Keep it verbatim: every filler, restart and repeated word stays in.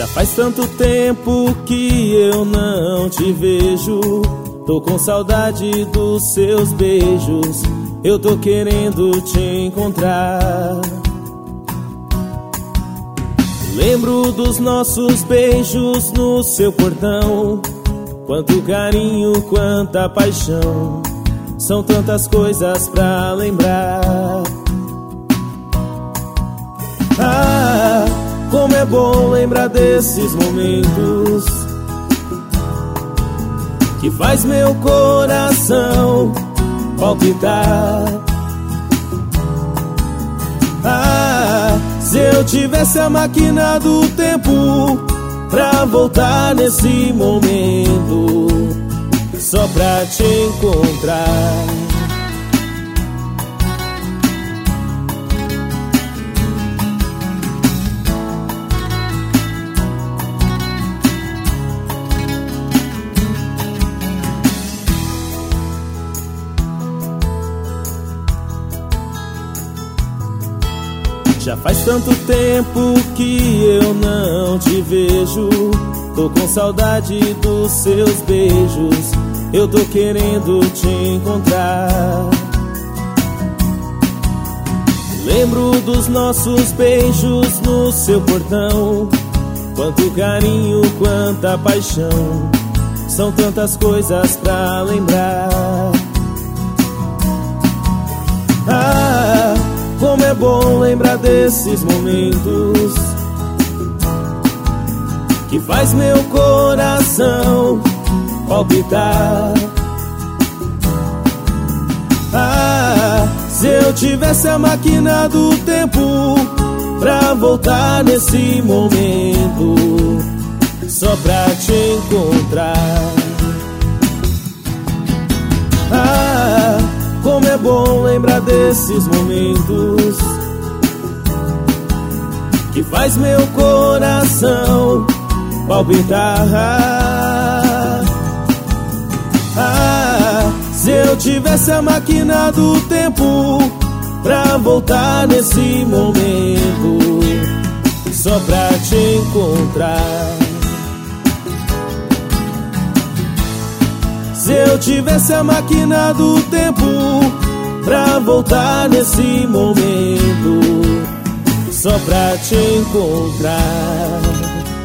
Faz tanto tempo que eu não te vejo. Tô com saudade dos seus beijos. Eu tô querendo te encontrar. Lembro dos nossos beijos no seu portão. Quanto carinho, quanta paixão. São tantas coisas pra lembrar. Ah, como é bom lembrar desses momentos que faz meu coração palpitar. Ah, se eu tivesse a máquina do tempo pra voltar nesse momento, só pra te encontrar. Já faz tanto tempo que eu não te vejo. Tô com saudade dos seus beijos. Eu tô querendo te encontrar. Lembro dos nossos beijos no seu portão. Quanto carinho, quanta paixão. São tantas coisas pra lembrar. Ah, como é bom lembrar desses momentos que faz meu coração palpitar. Ah, se eu tivesse a máquina do tempo pra voltar nesse momento, só pra te encontrar. Ah, como é bom lembrar desses momentos que faz meu coração palpitar. Ah, se eu tivesse a máquina do tempo pra voltar nesse momento, só pra te encontrar. Se eu tivesse a máquina do tempo pra voltar nesse momento, só pra te encontrar.